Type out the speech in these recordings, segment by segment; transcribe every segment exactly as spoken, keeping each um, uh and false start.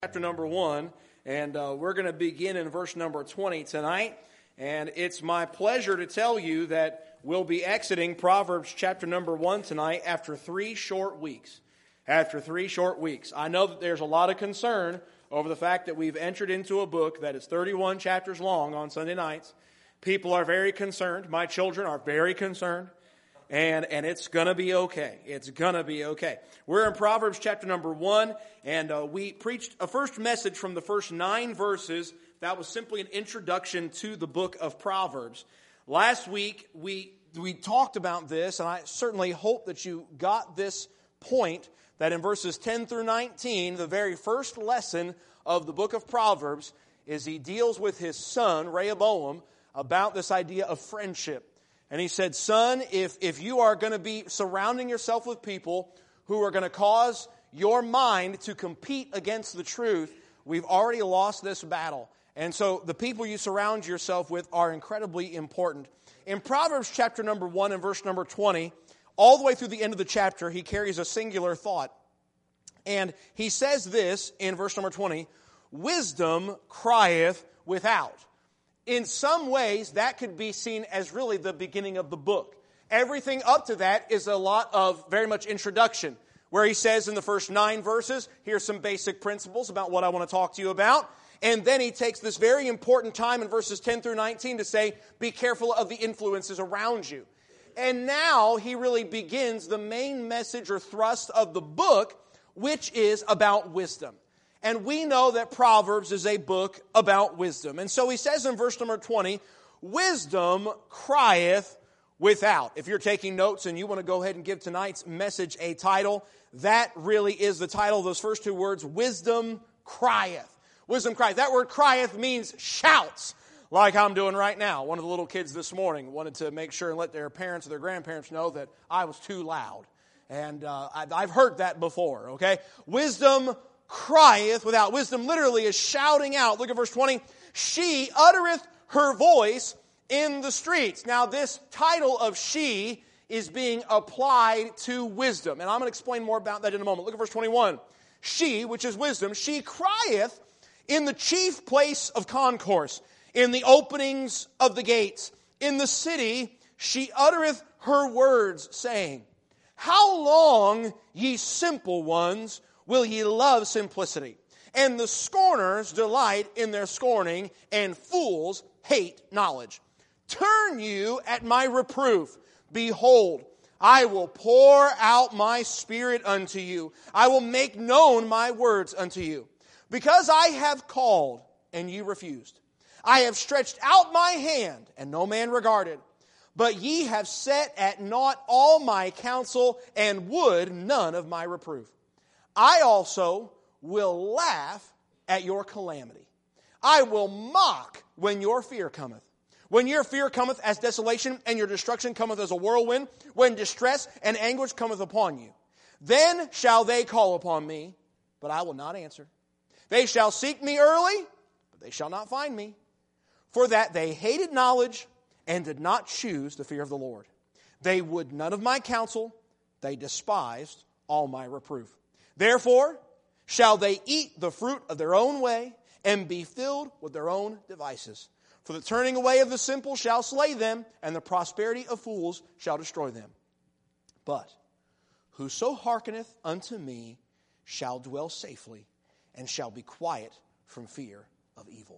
Chapter number one, and uh, we're going to begin in verse number twenty tonight. And it's my pleasure to tell you that we'll be exiting Proverbs chapter number one tonight after three short weeks. After three short weeks. I know that there's a lot of concern over the fact that we've entered into a book that is thirty-one chapters long on Sunday nights. People are very concerned. My children are very concerned. And and it's going to be okay. It's going to be okay. We're in Proverbs chapter number one, and uh, we preached a first message from the first nine verses. That was simply an introduction to the book of Proverbs. Last week, we we talked about this, and I certainly hope that you got this point, that in verses ten through nineteen, the very first lesson of the book of Proverbs is he deals with his son, Rehoboam, about this idea of friendship. And he said, son, if, if you are going to be surrounding yourself with people who are going to cause your mind to compete against the truth, we've already lost this battle. And so the people you surround yourself with are incredibly important. In Proverbs chapter number one and verse number twenty, all the way through the end of the chapter, he carries a singular thought. And he says this in verse number twenty, wisdom crieth without. In some ways, that could be seen as really the beginning of the book. Everything up to that is a lot of very much introduction, where he says in the first nine verses, here's some basic principles about what I want to talk to you about. And then he takes this very important time in verses ten through nineteen to say, be careful of the influences around you. And now he really begins the main message or thrust of the book, which is about wisdom. And we know that Proverbs is a book about wisdom. And so he says in verse number twenty, wisdom crieth without. If you're taking notes and you want to go ahead and give tonight's message a title, that really is the title of those first two words, wisdom crieth. Wisdom crieth. That word crieth means shouts, like I'm doing right now. One of the little kids this morning wanted to make sure and let their parents or their grandparents know that I was too loud. And uh, I've heard that before, okay? Wisdom crieth without. Wisdom literally is shouting out. Look at verse twenty. She uttereth her voice in the streets. Now this title of she is being applied to wisdom. And I'm going to explain more about that in a moment. Look at verse twenty-one. She, which is wisdom, she crieth in the chief place of concourse, in the openings of the gates. In the city she uttereth her words, saying, how long, ye simple ones, will ye love simplicity? And the scorners delight in their scorning, and fools hate knowledge. Turn you at my reproof. Behold, I will pour out my spirit unto you. I will make known my words unto you. Because I have called, and ye refused. I have stretched out my hand, and no man regarded. But ye have set at naught all my counsel, and would none of my reproof. I also will laugh at your calamity. I will mock when your fear cometh. When your fear cometh as desolation, and your destruction cometh as a whirlwind, when distress and anguish cometh upon you. Then shall they call upon me, but I will not answer. They shall seek me early, but they shall not find me. For that they hated knowledge, and did not choose the fear of the Lord. They would none of my counsel, they despised all my reproof. Therefore shall they eat the fruit of their own way, and be filled with their own devices. For the turning away of the simple shall slay them, and the prosperity of fools shall destroy them. But whoso hearkeneth unto me shall dwell safely, and shall be quiet from fear of evil.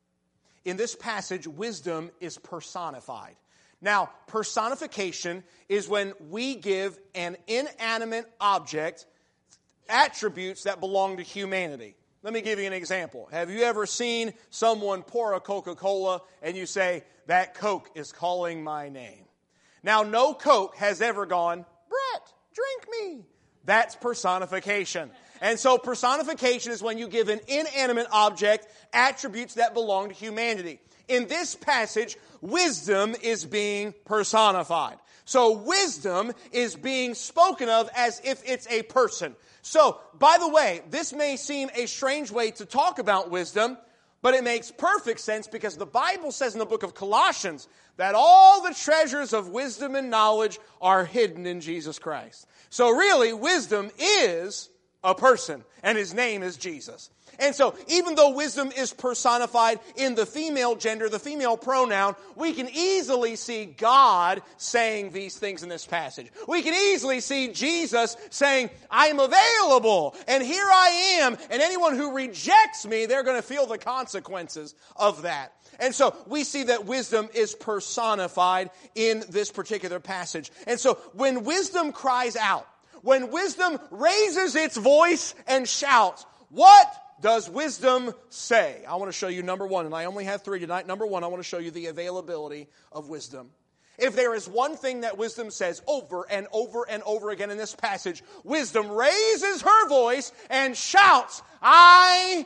In this passage, wisdom is personified. Now, personification is when we give an inanimate object attributes that belong to humanity. Let me give you an example. Have you ever seen someone pour a Coca-Cola and you say, that Coke is calling my name? Now, no Coke has ever gone, Brett, drink me. That's personification. And so personification is when you give an inanimate object attributes that belong to humanity. In this passage, wisdom is being personified. So wisdom is being spoken of as if it's a person. So, by the way, this may seem a strange way to talk about wisdom, but it makes perfect sense because the Bible says in the book of Colossians that all the treasures of wisdom and knowledge are hidden in Jesus Christ. So really, wisdom is a person, and his name is Jesus. And so, even though wisdom is personified in the female gender, the female pronoun, we can easily see God saying these things in this passage. We can easily see Jesus saying, I am available, and here I am, and anyone who rejects me, they're going to feel the consequences of that. And so we see that wisdom is personified in this particular passage. And so when wisdom cries out, when wisdom raises its voice and shouts, what does wisdom say? I want to show you number one, and I only have three tonight. Number one, I want to show you the availability of wisdom. If there is one thing that wisdom says over and over and over again in this passage, wisdom raises her voice and shouts, I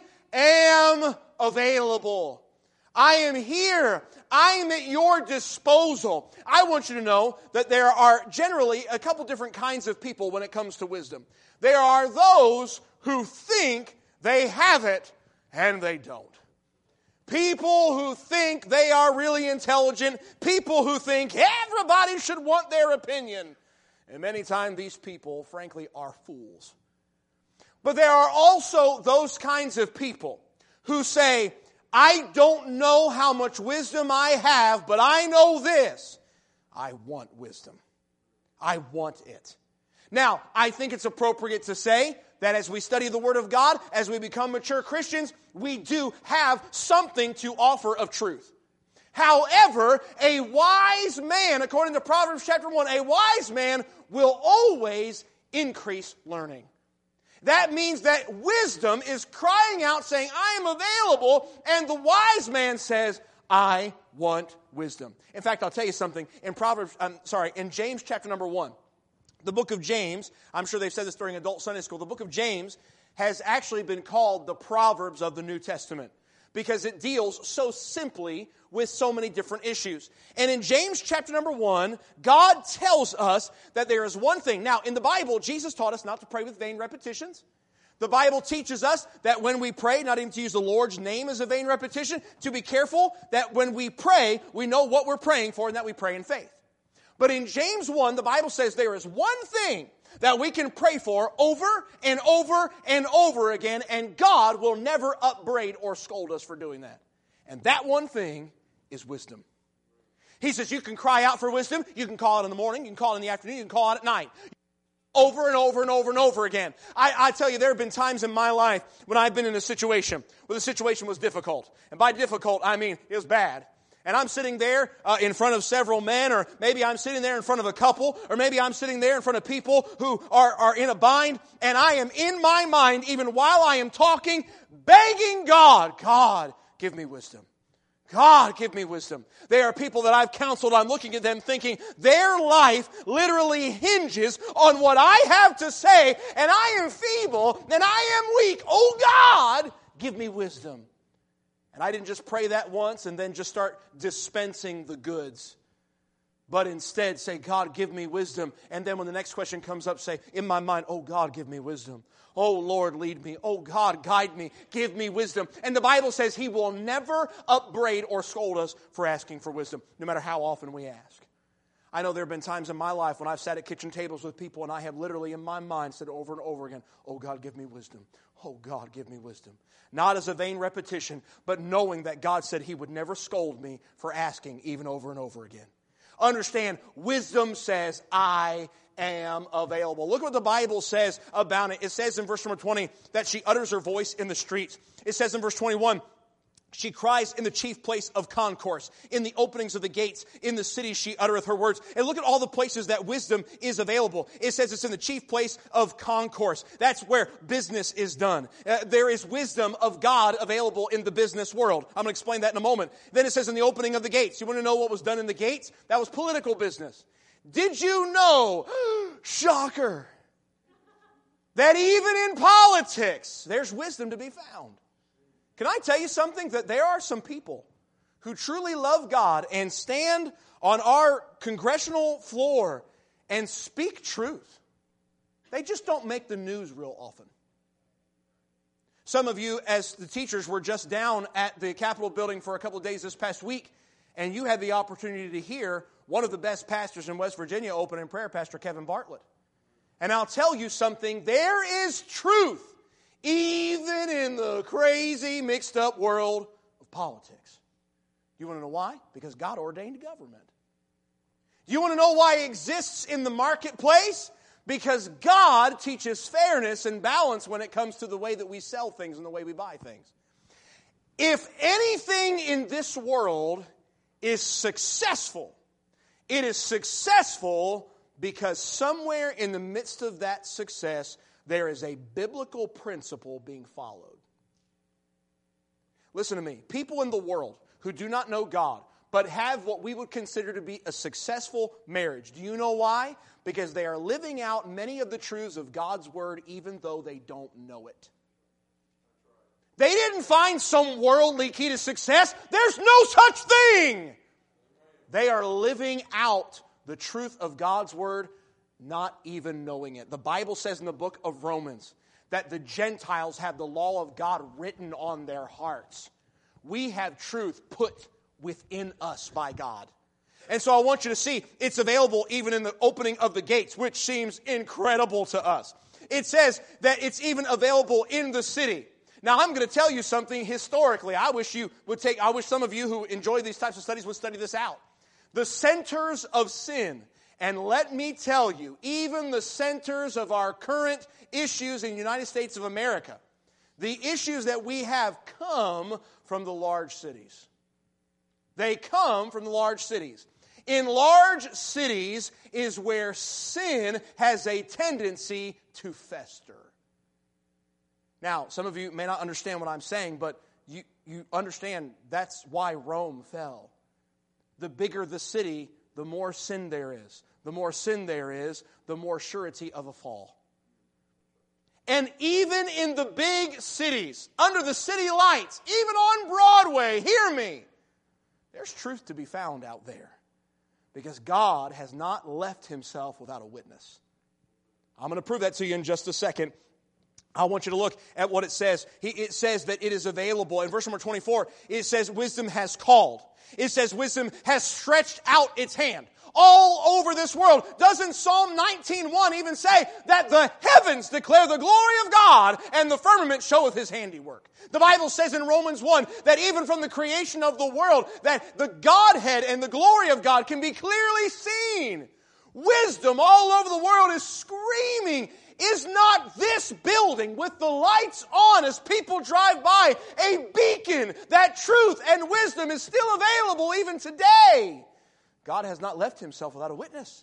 am available. I am here. I am at your disposal. I want you to know that there are generally a couple different kinds of people when it comes to wisdom. There are those who think they have it and they don't. People who think they are really intelligent. People who think everybody should want their opinion. And many times these people, frankly, are fools. But there are also those kinds of people who say, I don't know how much wisdom I have, but I know this. I want wisdom. I want it. Now, I think it's appropriate to say that as we study the Word of God, as we become mature Christians, we do have something to offer of truth. However, a wise man, according to Proverbs chapter one, a wise man will always increase learning. That means that wisdom is crying out saying, I am available, and the wise man says, I want wisdom. In fact, I'll tell you something. In Proverbs, I'm sorry, in James chapter number one, the book of James, I'm sure they've said this during adult Sunday school, the book of James has actually been called the Proverbs of the New Testament because it deals so simply with so many different issues. And in James chapter number one, God tells us that there is one thing. Now, in the Bible, Jesus taught us not to pray with vain repetitions. The Bible teaches us that when we pray, not even to use the Lord's name as a vain repetition, to be careful that when we pray, we know what we're praying for and that we pray in faith. But in James one, the Bible says there is one thing that we can pray for over and over and over again, and God will never upbraid or scold us for doing that. And that one thing is wisdom. He says you can cry out for wisdom, you can call it in the morning, you can call it in the afternoon, you can call it at night. Over and over and over and over again. I, I tell you, there have been times in my life when I've been in a situation where the situation was difficult. And by difficult, I mean it was bad. And I'm sitting there uh, in front of several men, or maybe I'm sitting there in front of a couple, or maybe I'm sitting there in front of people who are, are in a bind, and I am in my mind, even while I am talking, begging God, God, give me wisdom. God, give me wisdom. There are people that I've counseled, I'm looking at them thinking their life literally hinges on what I have to say, and I am feeble, and I am weak. Oh God, give me wisdom. And I didn't just pray that once and then just start dispensing the goods. But instead say, God, give me wisdom. And then when the next question comes up, say, in my mind, oh God, give me wisdom. Oh Lord, lead me. Oh God, guide me. Give me wisdom. And the Bible says He will never upbraid or scold us for asking for wisdom, no matter how often we ask. I know there have been times in my life when I've sat at kitchen tables with people and I have literally in my mind said over and over again, oh God, give me wisdom. Oh God, give me wisdom. Not as a vain repetition, but knowing that God said He would never scold me for asking even over and over again. Understand, wisdom says, I am available. Look what the Bible says about it. It says in verse number twenty that she utters her voice in the streets. It says in verse twenty-one, she cries in the chief place of concourse, in the openings of the gates, in the city she uttereth her words. And look at all the places that wisdom is available. It says it's in the chief place of concourse. That's where business is done. Uh, there is wisdom of God available in the business world. I'm going to explain that in a moment. Then it says in the opening of the gates. You want to know what was done in the gates? That was political business. Did you know, shocker, that even in politics, there's wisdom to be found? Can I tell you something? That there are some people who truly love God and stand on our congressional floor and speak truth. They just don't make the news real often. Some of you, as the teachers, were just down at the Capitol building for a couple of days this past week, and you had the opportunity to hear one of the best pastors in West Virginia open in prayer, Pastor Kevin Bartlett. And I'll tell you something, there is truth even in the crazy, mixed up world of politics. You want to know why? Because God ordained government. You want to know why it exists in the marketplace? Because God teaches fairness and balance when it comes to the way that we sell things and the way we buy things. If anything in this world is successful, it is successful because somewhere in the midst of that success, there is a biblical principle being followed. Listen to me. People in the world who do not know God, but have what we would consider to be a successful marriage. Do you know why? Because they are living out many of the truths of God's Word even though they don't know it. They didn't find some worldly key to success. There's no such thing. They are living out the truth of God's Word, not even knowing it. The Bible says in the book of Romans that the Gentiles have the law of God written on their hearts. We have truth put within us by God. And so I want you to see it's available even in the opening of the gates, which seems incredible to us. It says that it's even available in the city. Now, I'm going to tell you something historically. I wish you would take, I wish some of you who enjoy these types of studies would study this out. The centers of sin. And let me tell you, even the centers of our current issues in the United States of America, the issues that we have come from the large cities. They come from the large cities. In large cities is where sin has a tendency to fester. Now, some of you may not understand what I'm saying, but you, you understand that's why Rome fell. The bigger the city, the more sin there is. The more sin there is, the more surety of a fall. And even in the big cities, under the city lights, even on Broadway, hear me, there's truth to be found out there. Because God has not left Himself without a witness. I'm going to prove that to you in just a second. I want you to look at what it says. It says that it is available. In verse number twenty-four, it says wisdom has called. It says wisdom has stretched out its hand. All over this world. Doesn't Psalm nineteen one even say that the heavens declare the glory of God and the firmament showeth His handiwork? The Bible says in Romans one that even from the creation of the world that the Godhead and the glory of God can be clearly seen. Wisdom all over the world is screaming. Is not this building with the lights on as people drive by a beacon that truth and wisdom is still available even today? God has not left Himself without a witness.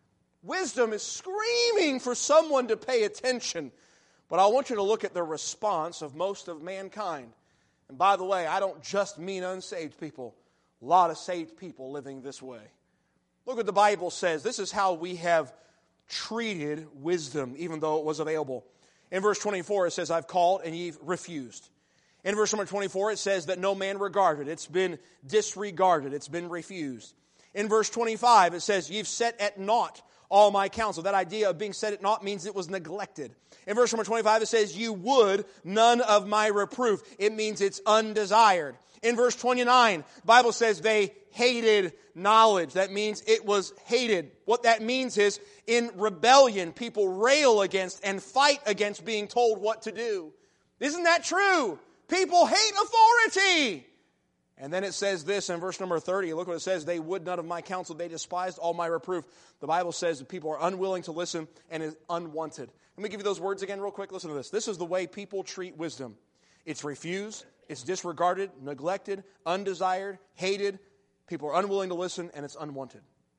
Wisdom is screaming for someone to pay attention. But I want you to look at the response of most of mankind. And by the way, I don't just mean unsaved people. A lot of saved people living this way. Look what the Bible says. This is how we have treated wisdom, even though it was available. In verse twenty-four, it says, I've called and ye refused. In verse number twenty-four, it says that no man regarded. It's been disregarded. It's been refused. In verse twenty-five, it says, you've set at naught all my counsel. That idea of being set at naught means it was neglected. In verse number twenty-five, it says, you would none of my reproof. It means it's undesired. In verse twenty-nine, the Bible says they hated knowledge. That means it was hated. What that means is in rebellion, people rail against and fight against being told what to do. Isn't that true? People hate authority. And then it says this in verse number thirty. Look what it says. They would none of my counsel. They despised all my reproof. The Bible says that people are unwilling to listen and is unwanted. Let me give you those words again real quick. Listen to this. This is the way people treat wisdom. It's refused. It's disregarded, neglected, undesired, hated. People are unwilling to listen and it's unwanted.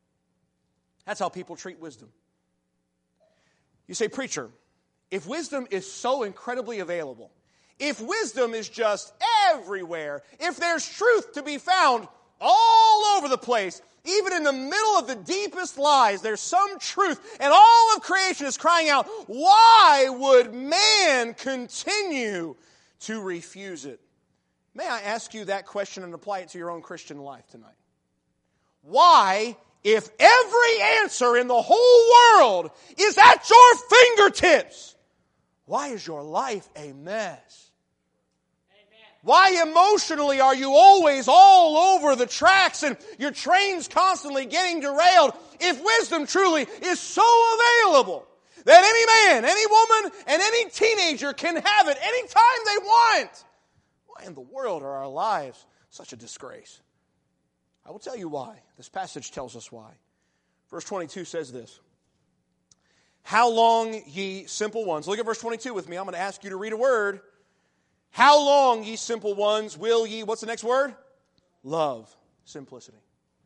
That's how people treat wisdom. You say, preacher, if wisdom is so incredibly available, if wisdom is just everywhere, if there's truth to be found all over the place, even in the middle of the deepest lies, there's some truth, and all of creation is crying out, why would man continue to refuse it? May I ask you that question and apply it to your own Christian life tonight? Why, if every answer in the whole world is at your fingertips, why is your life a mess? Why emotionally are you always all over the tracks and your train's constantly getting derailed if wisdom truly is so available? that any man, any woman, and any teenager can have it anytime they want. Why in the world are our lives such a disgrace? I will tell you why. This passage tells us why. Verse twenty-two says this. How long, ye simple ones. Look at verse twenty-two with me. I'm going to ask you to read a word. How long, ye simple ones, will ye, what's the next word? Love simplicity.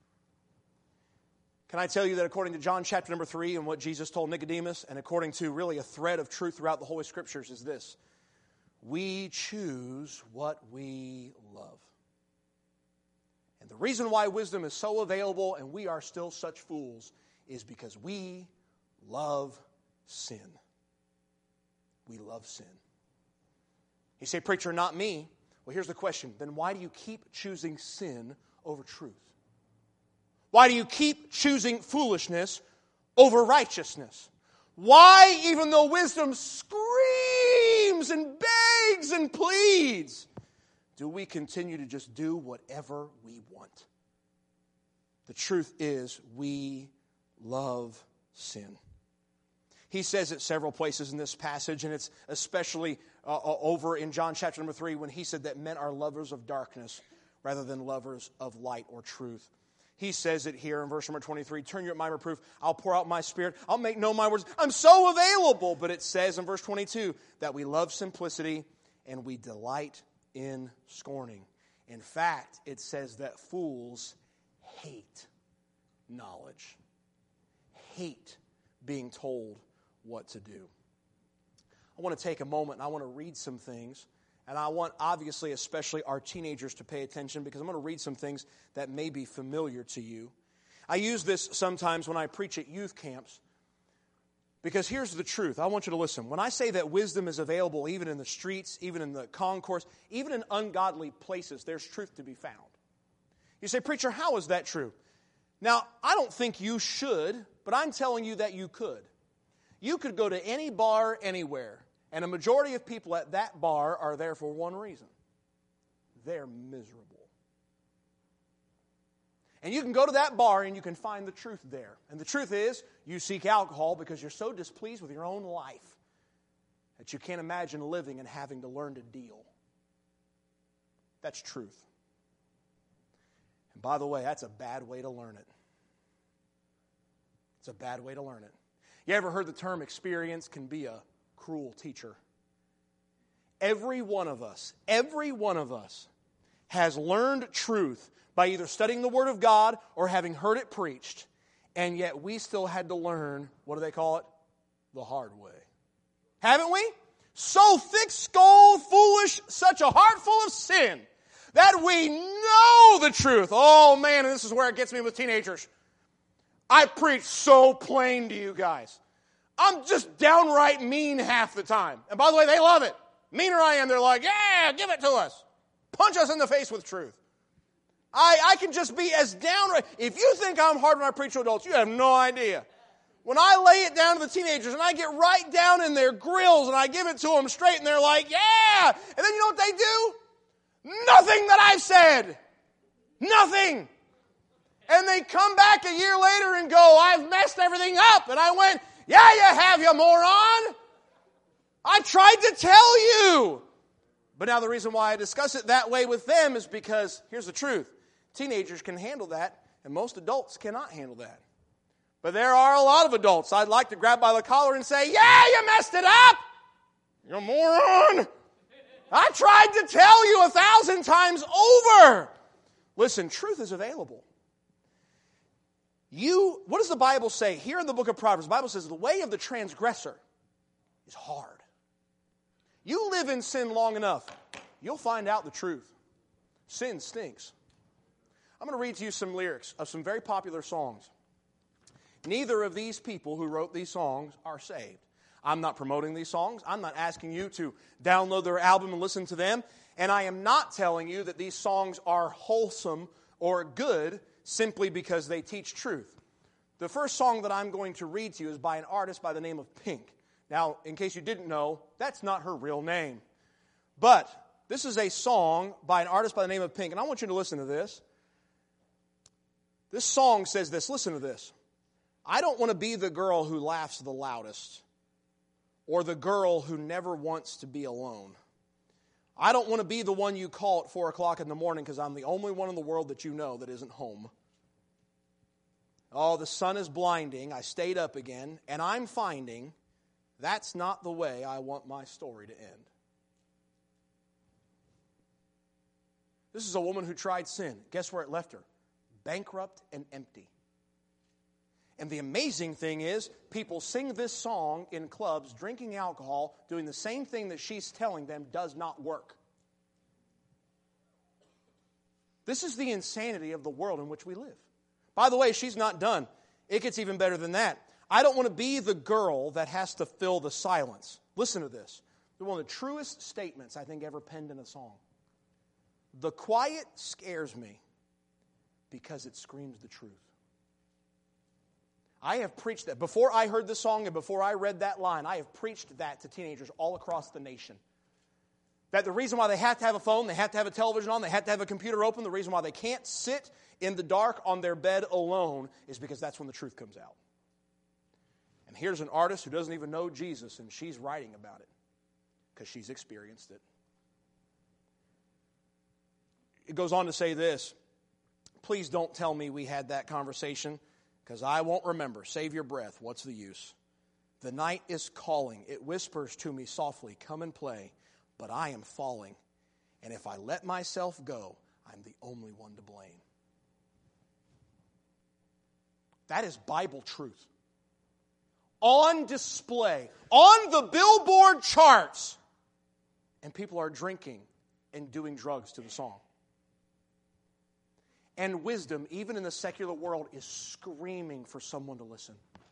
Can I tell you that according to John chapter number three and what Jesus told Nicodemus, and according to really a thread of truth throughout the Holy Scriptures, is this: we choose what we love. And the reason why wisdom is so available and we are still such fools is because we love sin. We love sin. You say, preacher, not me. Well, here's the question. Then why do you keep choosing sin over truth? Why do you keep choosing foolishness over righteousness? Why, even though wisdom screams and begs and pleads, do we continue to just do whatever we want? The truth is, we love sin. He says it several places in this passage, and it's especially uh, over in John chapter number three when he said that men are lovers of darkness rather than lovers of light or truth. He says it here in verse number twenty-three, turn you at my reproof, I'll pour out my spirit, I'll make known my words. I'm so available. But it says in verse twenty-two that we love simplicity and we delight in scorning. In fact, it says that fools hate knowledge, hate being told what to do. I want to take a moment and I want to read some things. And I want, obviously, especially our teenagers to pay attention because I'm going to read some things that may be familiar to you. I use this sometimes when I preach at youth camps because here's the truth. I want you to listen. When I say that wisdom is available even in the streets, even in the concourse, even in ungodly places, there's truth to be found. You say, preacher, how is that true? Now, I don't think you should, but I'm telling you that you could. You could go to any bar anywhere. And a majority of people at that bar are there for one reason. They're miserable. And you can go to that bar and you can find the truth there. And the truth is, you seek alcohol because you're so displeased with your own life that you can't imagine living and having to learn to deal. That's truth. And by the way, that's a bad way to learn it. It's a bad way to learn it. You ever heard the term experience can be a cruel teacher? Every one of us, every one of us has learned truth by either studying the Word of God or having heard it preached, and yet we still had to learn, what do they call it? The hard way. Haven't we? So thick-skulled, foolish, such a heart full of sin, that we know the truth. Oh man, and this is where it gets me with teenagers. I preach so plain to you guys. I'm just downright mean half the time. And by the way, they love it. Meaner I am, they're like, yeah, give it to us. Punch us in the face with truth. I, I can just be as downright. If you think I'm hard when I preach to adults, you have no idea. When I lay it down to the teenagers and I get right down in their grills and I give it to them straight and they're like, yeah. And then you know what they do? Nothing that I've said. Nothing. And they come back a year later and go, I've messed everything up. And I went, yeah, you have, you moron. I tried to tell you. But now the reason why I discuss it that way with them is because, here's the truth. Teenagers can handle that, and most adults cannot handle that. But there are a lot of adults I'd like to grab by the collar and say, yeah, you messed it up. You moron. I tried to tell you a thousand times over. Listen, truth is available. You, what does the Bible say? Here in the book of Proverbs, the Bible says the way of the transgressor is hard. You live in sin long enough, you'll find out the truth. Sin stinks. I'm going to read to you some lyrics of some very popular songs. Neither of these people who wrote these songs are saved. I'm not promoting these songs. I'm not asking you to download their album and listen to them. And I am not telling you that these songs are wholesome or good simply because they teach truth. The first song that I'm going to read to you is by an artist by the name of Pink. Now, in case you didn't know, that's not her real name. But this is a song by an artist by the name of Pink, and I want you to listen to this. This song says this. Listen to this. I don't want to be the girl who laughs the loudest. or the girl who never wants to be alone. I don't want to be the one you call at four o'clock in the morning because I'm the only one in the world that you know that isn't home. Oh, the sun is blinding. I stayed up again, and I'm finding that's not the way I want my story to end. This is a woman who tried sin. Guess where it left her? Bankrupt and empty. And the amazing thing is, people sing this song in clubs, drinking alcohol, doing the same thing that she's telling them does not work. This is the insanity of the world in which we live. By the way, she's not done. It gets even better than that. I don't want to be the girl that has to fill the silence. Listen to this. It's one of the truest statements I think ever penned in a song. The quiet scares me because it screams the truth. I have preached that. Before I heard this song and before I read that line, I have preached that to teenagers all across the nation. That the reason why they have to have a phone, they have to have a television on, they have to have a computer open, the reason why they can't sit in the dark on their bed alone is because that's when the truth comes out. And here's an artist who doesn't even know Jesus, and she's writing about it because she's experienced it. It goes on to say this. Please don't tell me we had that conversation, because I won't remember. Save your breath. What's the use? The night is calling. It whispers to me softly, come and play. But I am falling. And if I let myself go, I'm the only one to blame. That is Bible truth. On display. On the Billboard charts. And people are drinking and doing drugs to the song. And wisdom, even in the secular world, is screaming for someone to listen.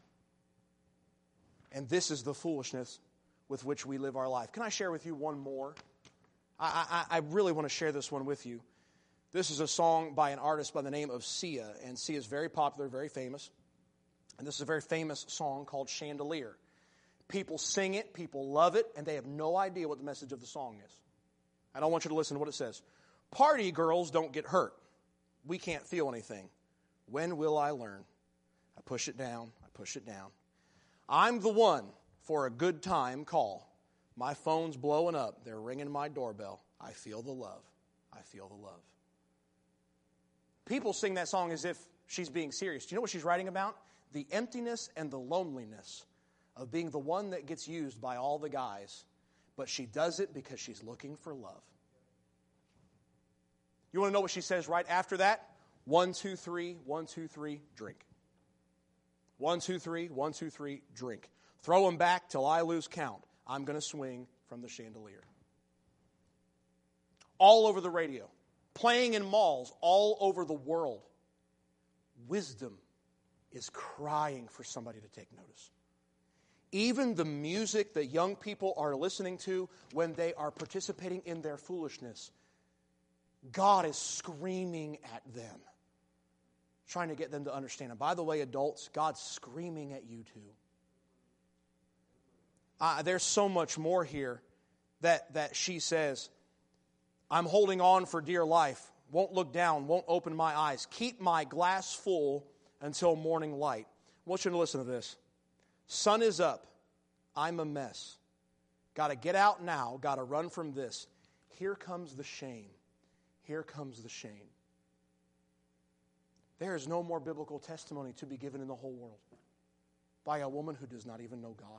And this is the foolishness with which we live our life. Can I share with you one more? I, I, I really want to share this one with you. This is a song by an artist by the name of Sia. And Sia is very popular, very famous. And this is a very famous song called Chandelier. People sing it, people love it, and they have no idea what the message of the song is. I don't want you to listen to what it says. Party girls don't get hurt. We can't feel anything. When will I learn? I push it down. I push it down. I'm the one for a good time call. My phone's blowing up. They're ringing my doorbell. I feel the love. I feel the love. People sing that song as if she's being serious. Do you know what she's writing about? The emptiness and the loneliness of being the one that gets used by all the guys. But she does it because she's looking for love. You want to know what she says right after that? One, two, three, one, two, three, drink. One, two, three, one, two, three, drink. Throw them back till I lose count. I'm going to swing from the chandelier. All over the radio. Playing in malls all over the world. Wisdom is crying for somebody to take notice. Even the music that young people are listening to when they are participating in their foolishness, God is screaming at them, trying to get them to understand. And by the way, adults, God's screaming at you too. Uh, there's so much more here that, that she says, I'm holding on for dear life, won't look down, won't open my eyes, keep my glass full until morning light. I want you to listen to this. Sun is up, I'm a mess. Got to get out now, got to run from this. Here comes the shame. Here comes the shame. There is no more biblical testimony to be given in the whole world by a woman who does not even know God.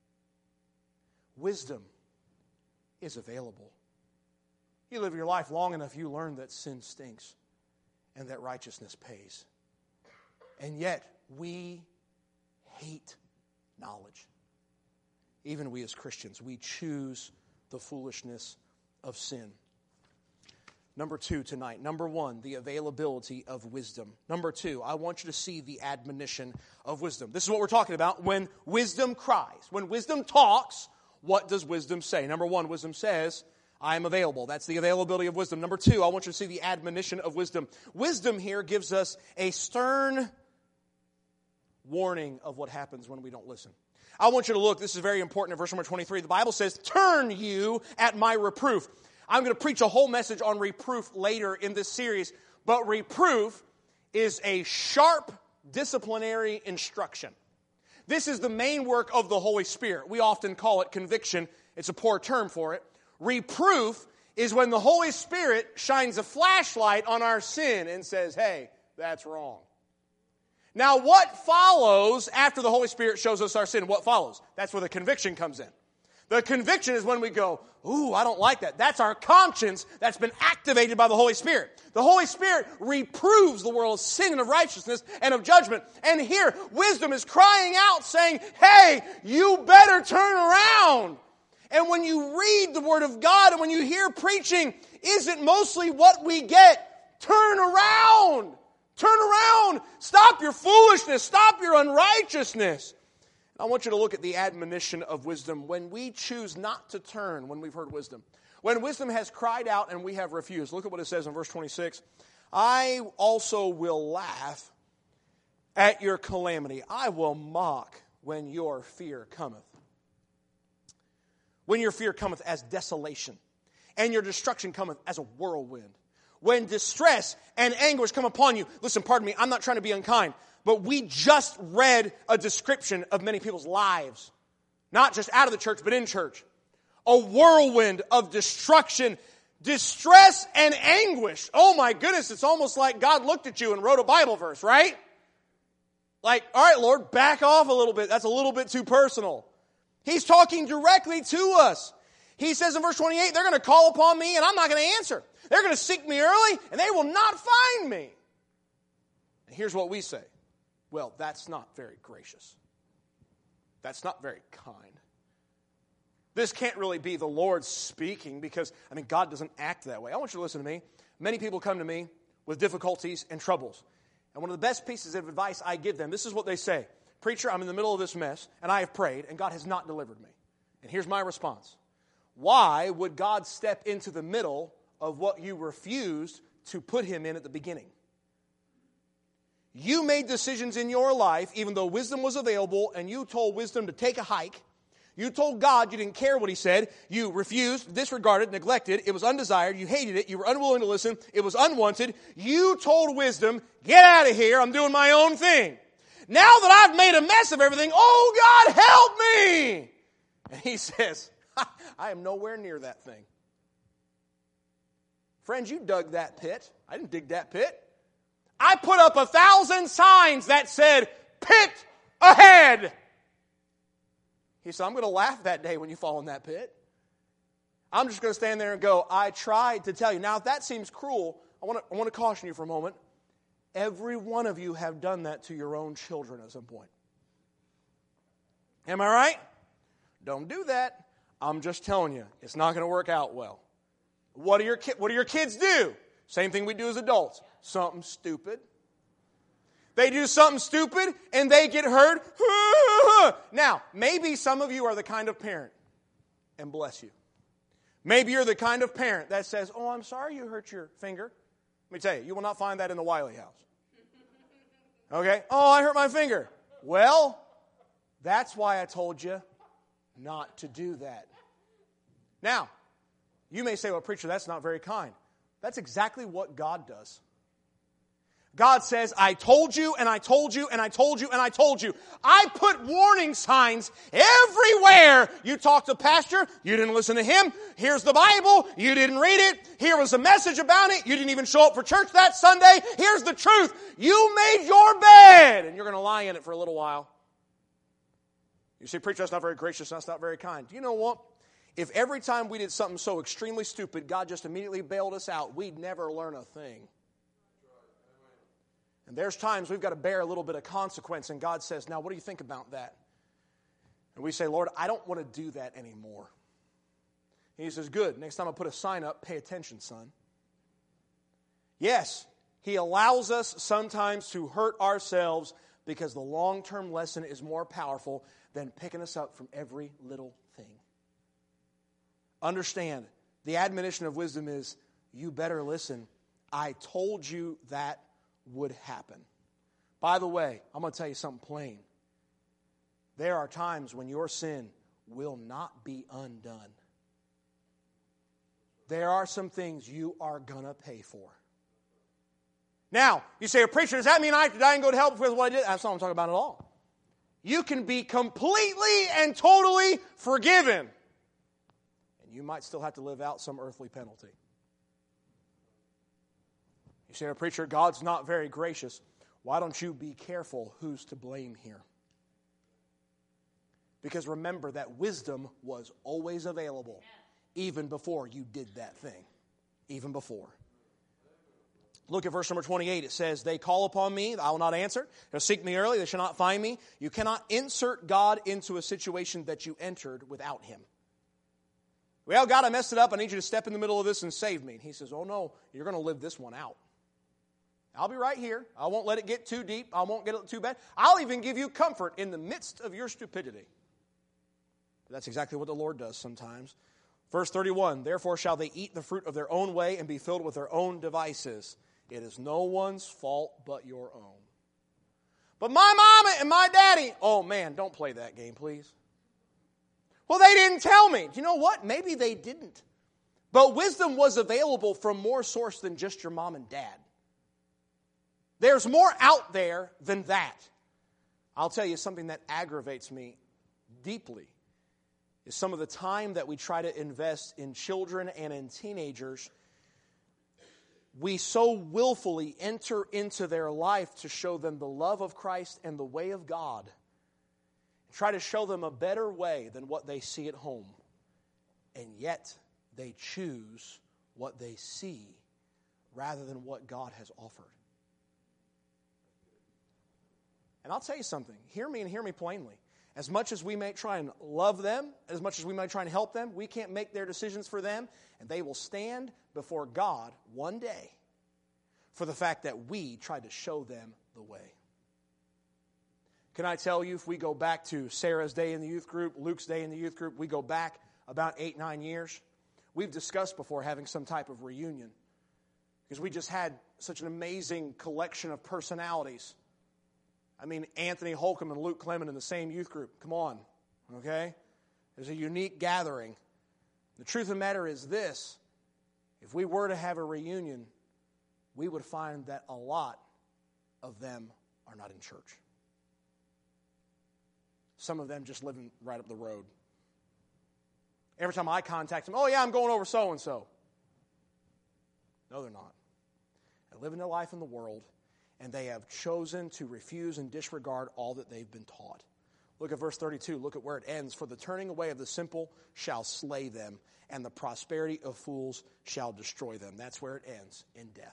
Wisdom is available. You live your life long enough, you learn that sin stinks and that righteousness pays. And yet, we hate knowledge. Even we as Christians, we choose the foolishness of sin. Number two tonight. Number one, the availability of wisdom. Number two, I want you to see the admonition of wisdom. This is what we're talking about. When wisdom cries, when wisdom talks, what does wisdom say? Number one, wisdom says, I am available. That's the availability of wisdom. Number two, I want you to see the admonition of wisdom. Wisdom here gives us a stern warning of what happens when we don't listen. I want you to look, this is very important in verse number twenty-three. The Bible says, turn you at my reproof. I'm going to preach a whole message on reproof later in this series, but reproof is a sharp disciplinary instruction. This is the main work of the Holy Spirit. We often call it conviction. It's a poor term for it. Reproof is when the Holy Spirit shines a flashlight on our sin and says, hey, that's wrong. Now, what follows after the Holy Spirit shows us our sin? What follows? That's where the conviction comes in. The conviction is when we go, ooh, I don't like that. That's our conscience that's been activated by the Holy Spirit. The Holy Spirit reproves the world of sin and of righteousness and of judgment. And here, wisdom is crying out saying, hey, you better turn around. And when you read the Word of God and when you hear preaching, isn't mostly what we get? Turn around. Turn around. Stop your foolishness. Stop your unrighteousness. I want you to look at the admonition of wisdom. When we choose not to turn when we've heard wisdom. When wisdom has cried out and we have refused. Look at what it says in verse twenty-six. I also will laugh at your calamity. I will mock when your fear cometh. When your fear cometh as desolation, and your destruction cometh as a whirlwind. When distress and anguish come upon you. Listen, pardon me, I'm not trying to be unkind. But we just read a description of many people's lives. Not just out of the church, but in church. A whirlwind of destruction, distress, and anguish. Oh my goodness, it's almost like God looked at you and wrote a Bible verse, right? Like, all right, Lord, back off a little bit. That's a little bit too personal. He's talking directly to us. He says in verse twenty-eight, they're going to call upon me and I'm not going to answer. They're going to seek me early and they will not find me. And here's what we say. Well, that's not very gracious. That's not very kind. This can't really be the Lord speaking because, I mean, God doesn't act that way. I want you to listen to me. Many people come to me with difficulties and troubles. And one of the best pieces of advice I give them, this is what they say. Preacher, I'm in the middle of this mess, and I have prayed, and God has not delivered me. And here's my response. Why would God step into the middle of what you refused to put Him in at the beginning? You made decisions in your life, even though wisdom was available, and you told wisdom to take a hike. You told God you didn't care what He said. You refused, disregarded, neglected. It was undesired. You hated it. You were unwilling to listen. It was unwanted. You told wisdom, get out of here. I'm doing my own thing. Now that I've made a mess of everything, oh God, help me. And He says, I am nowhere near that thing. Friends, you dug that pit. I didn't dig that pit. I put up a thousand signs that said, pit ahead. He said, I'm going to laugh that day when you fall in that pit. I'm just going to stand there and go, I tried to tell you. Now, if that seems cruel, I want to, I want to caution you for a moment. Every one of you have done that to your own children at some point. Am I right? Don't do that. I'm just telling you, it's not going to work out well. What do your ki- what do your kids do? Same thing we do as adults. Something stupid. They do something stupid and they get hurt. Now, maybe some of you are the kind of parent, and bless you. Maybe you're the kind of parent that says, oh, I'm sorry you hurt your finger. Let me tell you, you will not find that in the Wiley house. Okay? Oh, I hurt my finger. Well, that's why I told you not to do that. Now, you may say, well, preacher, that's not very kind. That's exactly what God does. God says, I told you, and I told you, and I told you, and I told you. I put warning signs everywhere. You talked to pastor, you didn't listen to him. Here's the Bible, you didn't read it. Here was a message about it. You didn't even show up for church that Sunday. Here's the truth. You made your bed, and you're going to lie in it for a little while. You say, preacher, that's not very gracious, that's not very kind. Do you know what? If every time we did something so extremely stupid, God just immediately bailed us out, we'd never learn a thing. And there's times we've got to bear a little bit of consequence, and God says, now what do you think about that? And we say, Lord, I don't want to do that anymore. And He says, good, next time I put a sign up, pay attention, son. Yes, He allows us sometimes to hurt ourselves because the long-term lesson is more powerful than picking us up from every little thing. Understand, the admonition of wisdom is, you better listen. I told you that would happen. By the way, I'm going to tell you something plain. There are times when your sin will not be undone. There are some things you are going to pay for. Now, you say, preacher, does that mean I have to die and go to hell because of what I did? That's not what I'm talking about at all. You can be completely and totally forgiven. And you might still have to live out some earthly penalty. You say, preacher, God's not very gracious. Why don't you be careful who's to blame here? Because remember that wisdom was always available, even before you did that thing. Even before. Look at verse number twenty-eight. It says, they call upon me, I will not answer. They'll seek me early, they shall not find me. You cannot insert God into a situation that you entered without Him. Well, God, I messed it up. I need you to step in the middle of this and save me. And He says, oh no, you're going to live this one out. I'll be right here. I won't let it get too deep. I won't get it too bad. I'll even give you comfort in the midst of your stupidity. But that's exactly what the Lord does sometimes. Verse thirty-one, therefore shall they eat the fruit of their own way and be filled with their own devices. It is no one's fault but your own. But my mama and my daddy, oh man, don't play that game, please. Well, they didn't tell me. Do you know what? Maybe they didn't. But wisdom was available from more source than just your mom and dad. There's more out there than that. I'll tell you something that aggravates me deeply is some of the time that we try to invest in children and in teenagers. We so willfully enter into their life to show them the love of Christ and the way of God. Try to show them a better way than what they see at home. And yet, they choose what they see rather than what God has offered. And I'll tell you something. Hear me and hear me plainly. As much as we may try and love them, as much as we may try and help them, we can't make their decisions for them. And they will stand before God one day for the fact that we tried to show them the way. Can I tell you, if we go back to Sarah's day in the youth group, Luke's day in the youth group, we go back about eight, nine years, we've discussed before having some type of reunion because we just had such an amazing collection of personalities. I mean, Anthony Holcomb and Luke Clement in the same youth group. Come on, okay? There's a unique gathering. The truth of the matter is this. If we were to have a reunion, we would find that a lot of them are not in church. Some of them just living right up the road. Every time I contact them, oh yeah, I'm going over so-and-so. No, they're not. They're living their life in the world, and they have chosen to refuse and disregard all that they've been taught. Look at verse thirty-two. Look at where it ends. For the turning away of the simple shall slay them, and the prosperity of fools shall destroy them. That's where it ends, in death.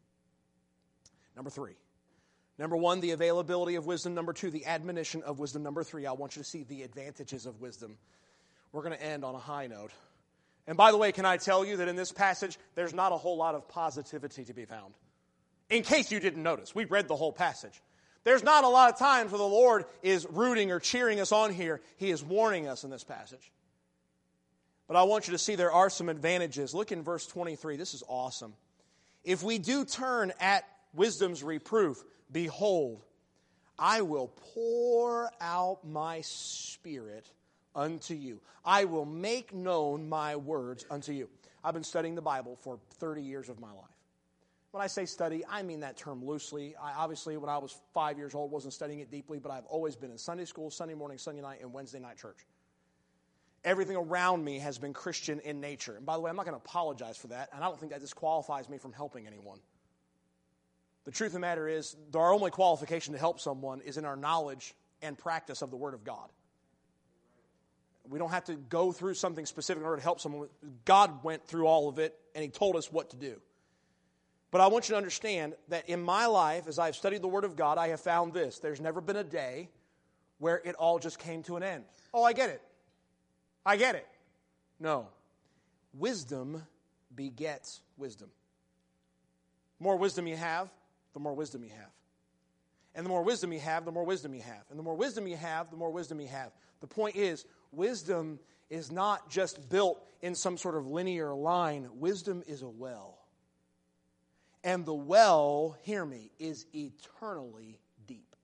Number three. Number one, the availability of wisdom. Number two, the admonition of wisdom. Number three, I want you to see the advantages of wisdom. We're going to end on a high note. And by the way, can I tell you that in this passage, there's not a whole lot of positivity to be found. In case you didn't notice, we read the whole passage. There's not a lot of times where the Lord is rooting or cheering us on here. He is warning us in this passage. But I want you to see there are some advantages. Look in verse twenty-three. This is awesome. If we do turn at wisdom's reproof, behold, I will pour out my spirit unto you. I will make known my words unto you. I've been studying the Bible for thirty years of my life. When I say study, I mean that term loosely. I obviously, when I was five years old, wasn't studying it deeply, but I've always been in Sunday school, Sunday morning, Sunday night, and Wednesday night church. Everything around me has been Christian in nature. And by the way, I'm not going to apologize for that, and I don't think that disqualifies me from helping anyone. The truth of the matter is, our only qualification to help someone is in our knowledge and practice of the Word of God. We don't have to go through something specific in order to help someone. God went through all of it, and He told us what to do. But I want you to understand that in my life, as I've studied the Word of God, I have found this. There's never been a day where it all just came to an end. Oh, I get it. I get it. No. Wisdom begets wisdom. The more wisdom you have, the more wisdom you have. And the more wisdom you have, the more wisdom you have. And the more wisdom you have, the more wisdom you have. The point is, wisdom is not just built in some sort of linear line. Wisdom is a well. And the well, hear me, is eternally deep.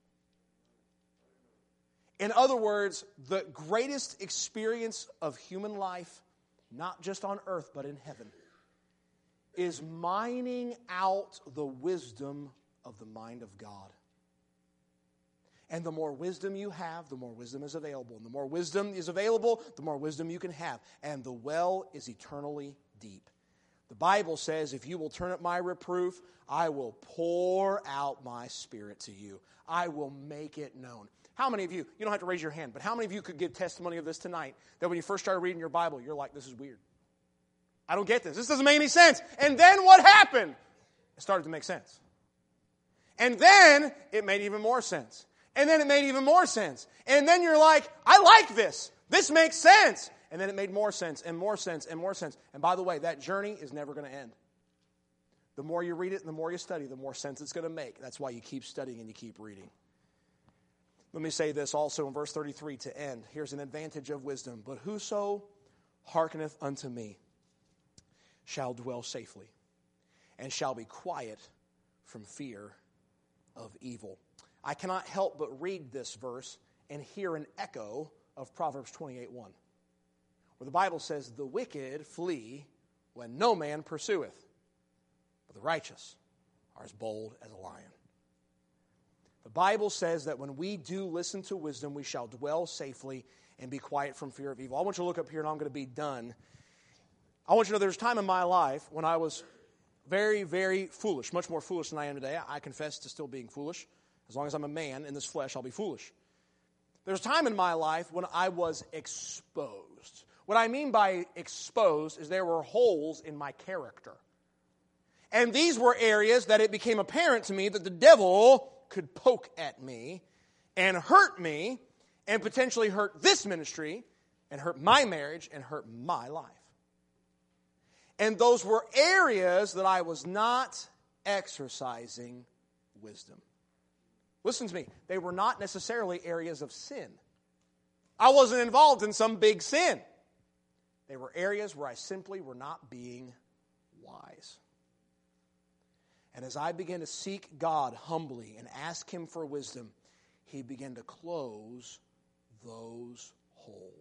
In other words, the greatest experience of human life, not just on earth but in heaven, is mining out the wisdom of the mind of God. And the more wisdom you have, the more wisdom is available. And the more wisdom is available, the more wisdom you can have. And the well is eternally deep. The Bible says, if you will turn up my reproof, I will pour out my Spirit to you. I will make it known. How many of you, you don't have to raise your hand, but how many of you could give testimony of this tonight, that when you first started reading your Bible, you're like, this is weird. I don't get this. This doesn't make any sense. And then what happened? It started to make sense. And then it made even more sense. And then it made even more sense. And then you're like, I like this. This makes sense. And then it made more sense and more sense and more sense. And by the way, that journey is never going to end. The more you read it and the more you study, the more sense it's going to make. That's why you keep studying and you keep reading. Let me say this also in verse thirty-three to end. Here's an advantage of wisdom. But whoso hearkeneth unto me shall dwell safely, and shall be quiet from fear of evil. I cannot help but read this verse and hear an echo of Proverbs twenty-eight one, where the Bible says, the wicked flee when no man pursueth, but the righteous are as bold as a lion. The Bible says that when we do listen to wisdom, we shall dwell safely and be quiet from fear of evil. I want you to look up here, and I'm going to be done. I want you to know there's a time in my life when I was very, very foolish, much more foolish than I am today. I confess to still being foolish. As long as I'm a man in this flesh, I'll be foolish. There's a time in my life when I was exposed. What I mean by exposed is there were holes in my character. And these were areas that it became apparent to me that the devil could poke at me and hurt me and potentially hurt this ministry and hurt my marriage and hurt my life. And those were areas that I was not exercising wisdom. Listen to me. They were not necessarily areas of sin. I wasn't involved in some big sin. They were areas where I simply were not being wise. And as I began to seek God humbly and ask Him for wisdom, He began to close those holes.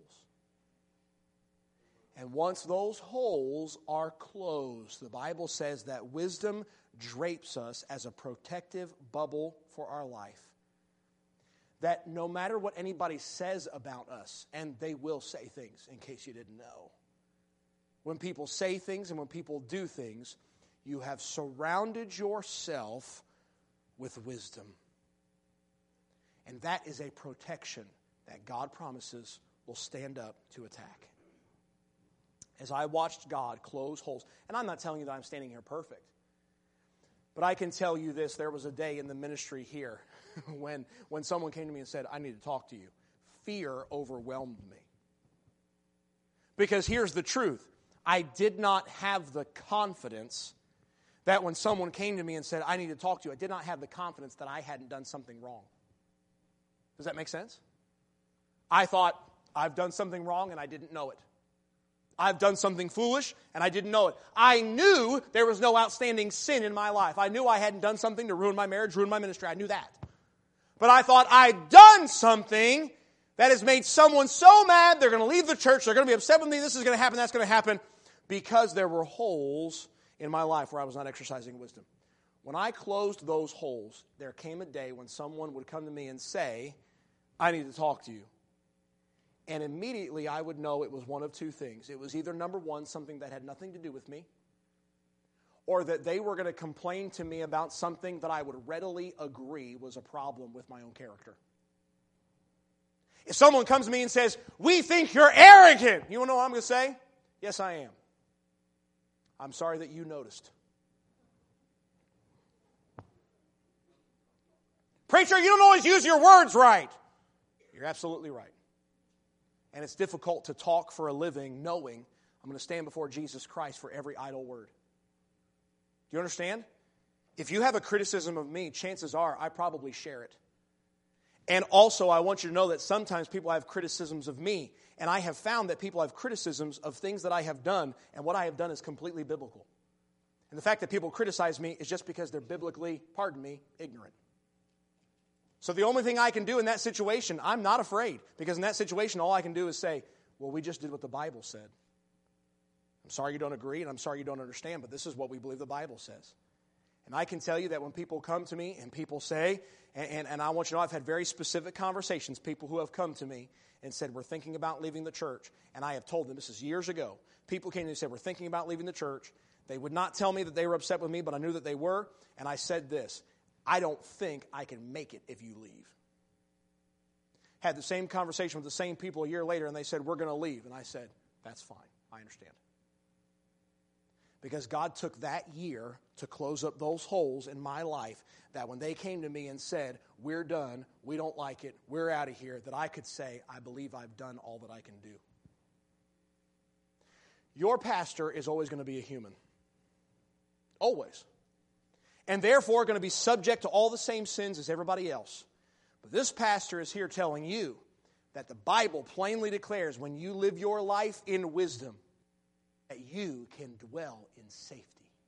And once those holes are closed, the Bible says that wisdom drapes us as a protective bubble for our life. That no matter what anybody says about us, and they will say things, in case you didn't know. When people say things and when people do things, you have surrounded yourself with wisdom. And that is a protection that God promises will stand up to attack. As I watched God close holes, and I'm not telling you that I'm standing here perfect, but I can tell you this, there was a day in the ministry here when, when someone came to me and said, I need to talk to you. Fear overwhelmed me. Because here's the truth. I did not have the confidence that when someone came to me and said, I need to talk to you, I did not have the confidence that I hadn't done something wrong. Does that make sense? I thought, I've done something wrong and I didn't know it. I've done something foolish and I didn't know it. I knew there was no outstanding sin in my life. I knew I hadn't done something to ruin my marriage, ruin my ministry. I knew that. But I thought I'd done something that has made someone so mad they're going to leave the church, they're going to be upset with me, this is going to happen, that's going to happen, because there were holes in my life where I was not exercising wisdom. When I closed those holes, there came a day when someone would come to me and say, I need to talk to you. And immediately I would know it was one of two things. It was either, number one, something that had nothing to do with me, or that they were going to complain to me about something that I would readily agree was a problem with my own character. If someone comes to me and says, we think you're arrogant, you want to know what I'm going to say? Yes, I am. I'm sorry that you noticed. Preacher, you don't always use your words right. You're absolutely right. And it's difficult to talk for a living knowing I'm going to stand before Jesus Christ for every idle word. Do you understand? If you have a criticism of me, chances are I probably share it. And also, I want you to know that sometimes people have criticisms of me, and I have found that people have criticisms of things that I have done, and what I have done is completely biblical. And the fact that people criticize me is just because they're biblically, pardon me, ignorant. So the only thing I can do in that situation, I'm not afraid, because in that situation, all I can do is say, well, we just did what the Bible said. I'm sorry you don't agree, and I'm sorry you don't understand, but this is what we believe the Bible says. And I can tell you that when people come to me and people say, and, and, and I want you to know I've had very specific conversations, people who have come to me and said, we're thinking about leaving the church. And I have told them, this is years ago, people came to me and said, we're thinking about leaving the church. They would not tell me that they were upset with me, but I knew that they were. And I said this, I don't think I can make it if you leave. Had the same conversation with the same people a year later, and they said, we're going to leave. And I said, that's fine. I understand. Because God took that year to close up those holes in my life that when they came to me and said, we're done, we don't like it, we're out of here, that I could say, I believe I've done all that I can do. Your pastor is always going to be a human. Always. And therefore going to be subject to all the same sins as everybody else. But this pastor is here telling you that the Bible plainly declares when you live your life in wisdom, that you can dwell in safety.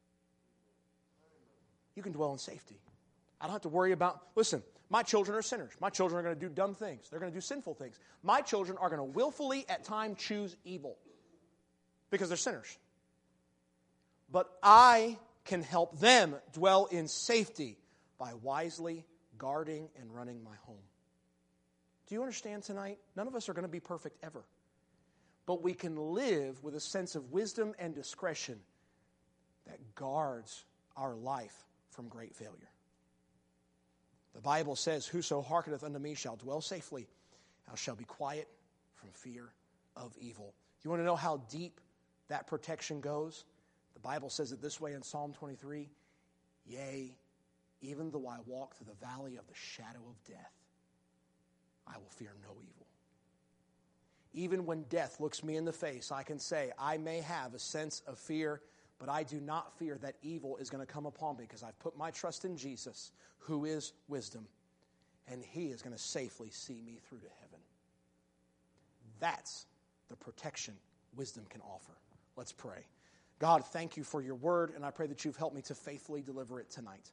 You can dwell in safety. I don't have to worry about, listen, my children are sinners. My children are going to do dumb things. They're going to do sinful things. My children are going to willfully at times choose evil because they're sinners. But I can help them dwell in safety by wisely guarding and running my home. Do you understand tonight? None of us are going to be perfect ever. But we can live with a sense of wisdom and discretion that guards our life from great failure. The Bible says, whoso hearkeneth unto me shall dwell safely, and shall be quiet from fear of evil. You want to know how deep that protection goes? The Bible says it this way in Psalm twenty-three, yea, even though I walk through the valley of the shadow of death, I will fear no evil. Even when death looks me in the face, I can say, I may have a sense of fear, but I do not fear that evil is going to come upon me because I've put my trust in Jesus, who is wisdom, and He is going to safely see me through to heaven. That's the protection wisdom can offer. Let's pray. God, thank you for your word, and I pray that you've helped me to faithfully deliver it tonight.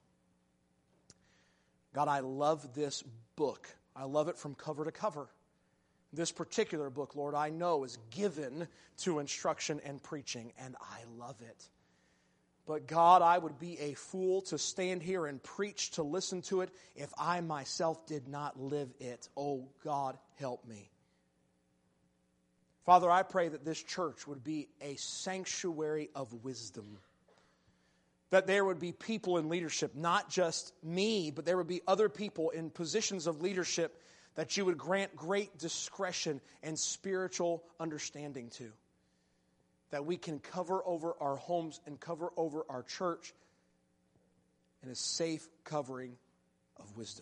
God, I love this book. I love it from cover to cover. This particular book, Lord, I know is given to instruction and preaching, and I love it. But God, I would be a fool to stand here and preach to listen to it if I myself did not live it. Oh, God, help me. Father, I pray that this church would be a sanctuary of wisdom. That there would be people in leadership, not just me, but there would be other people in positions of leadership that you would grant great discretion and spiritual understanding to. That we can cover over our homes and cover over our church in a safe covering of wisdom.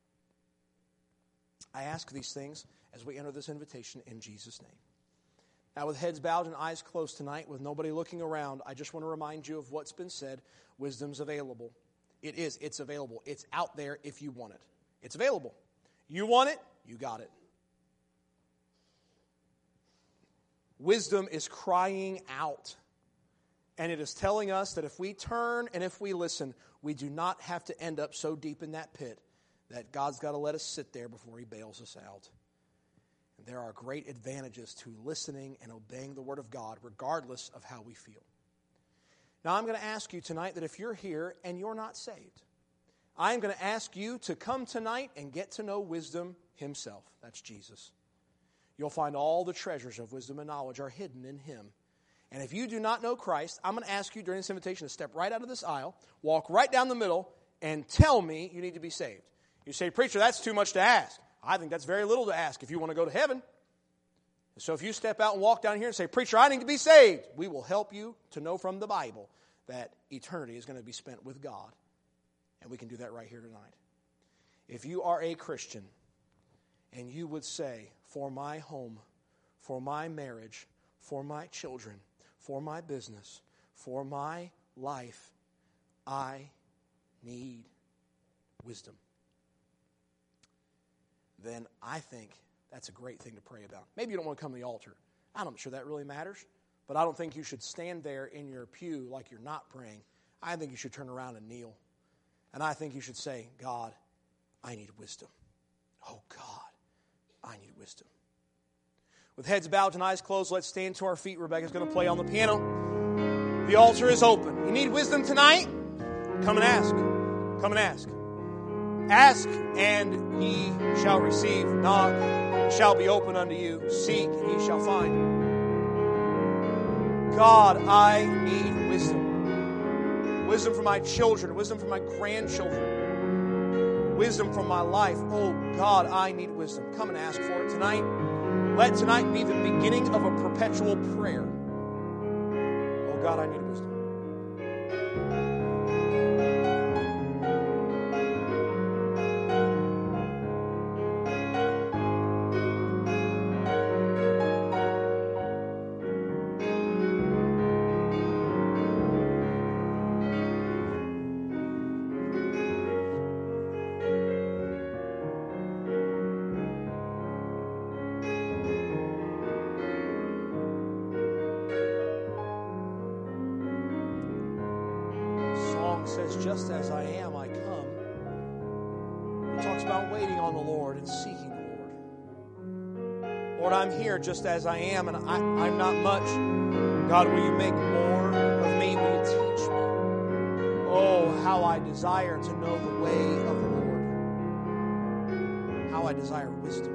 I ask these things as we enter this invitation in Jesus' name. Now, with heads bowed and eyes closed tonight, with nobody looking around, I just want to remind you of what's been said. Wisdom's available. It is. It's available. It's out there if you want it. It's available. You want it, you got it. Wisdom is crying out. And it is telling us that if we turn and if we listen, we do not have to end up so deep in that pit that God's got to let us sit there before He bails us out. And there are great advantages to listening and obeying the Word of God, regardless of how we feel. Now, I'm going to ask you tonight that if you're here and you're not saved, I'm going to ask you to come tonight and get to know wisdom Himself. That's Jesus. You'll find all the treasures of wisdom and knowledge are hidden in Him. And if you do not know Christ, I'm going to ask you during this invitation to step right out of this aisle, walk right down the middle, and tell me you need to be saved. You say, preacher, that's too much to ask. I think that's very little to ask if you want to go to heaven. So if you step out and walk down here and say, preacher, I need to be saved, we will help you to know from the Bible that eternity is going to be spent with God. And we can do that right here tonight. If you are a Christian and you would say, for my home, for my marriage, for my children, for my business, for my life, I need wisdom, then I think that's a great thing to pray about. Maybe you don't want to come to the altar. I'm not sure that really matters, but I don't think you should stand there in your pew like you're not praying. I think you should turn around and kneel. And I think you should say, God, I need wisdom. Oh, God, I need wisdom. With heads bowed and eyes closed, let's stand to our feet. Rebecca's going to play on the piano. The altar is open. You need wisdom tonight? Come and ask. Come and ask. Ask, and ye shall receive. Knock, it shall be open unto you. Seek, and ye shall find. God, I need wisdom. Wisdom for my children. Wisdom for my grandchildren. Wisdom for my life. Oh, God, I need wisdom. Come and ask for it tonight. Let tonight be the beginning of a perpetual prayer. Oh, God, I need wisdom. Says, just as I am, I come. It talks about waiting on the Lord and seeking the Lord. Lord, I'm here just as I am, and I, I'm not much. God, will you make more of me? Will you teach me? Oh, how I desire to know the way of the Lord. How I desire wisdom.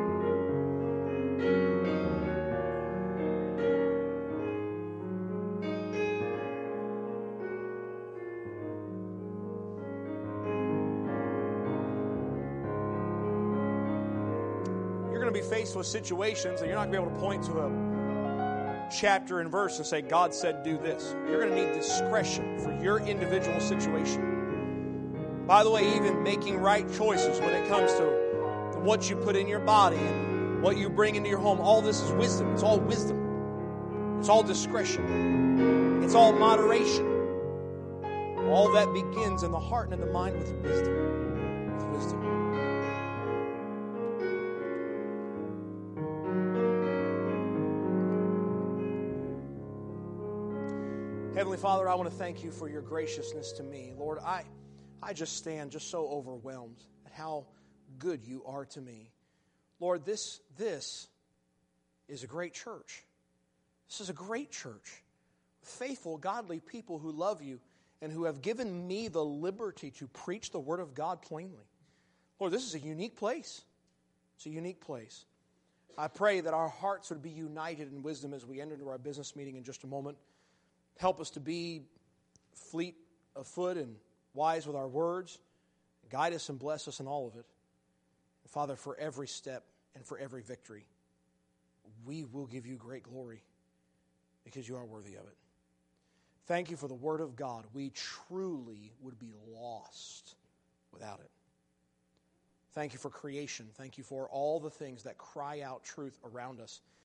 Be faced with situations and you're not going to be able to point to a chapter and verse and say, God said do this. You're going to need discretion for your individual situation. By the way, even making right choices when it comes to what you put in your body and what you bring into your home, all this is wisdom. It's all wisdom. It's all discretion. It's all moderation. All that begins in the heart and in the mind with wisdom. With wisdom. Heavenly Father, I want to thank you for your graciousness to me. Lord, I, I just stand just so overwhelmed at how good you are to me. Lord, this, this is a great church. This is a great church. Faithful, godly people who love you and who have given me the liberty to preach the Word of God plainly. Lord, this is a unique place. It's a unique place. I pray that our hearts would be united in wisdom as we enter into our business meeting in just a moment. Help us to be fleet of foot and wise with our words. Guide us and bless us in all of it. And Father, for every step and for every victory, we will give you great glory because you are worthy of it. Thank you for the Word of God. We truly would be lost without it. Thank you for creation. Thank you for all the things that cry out truth around us.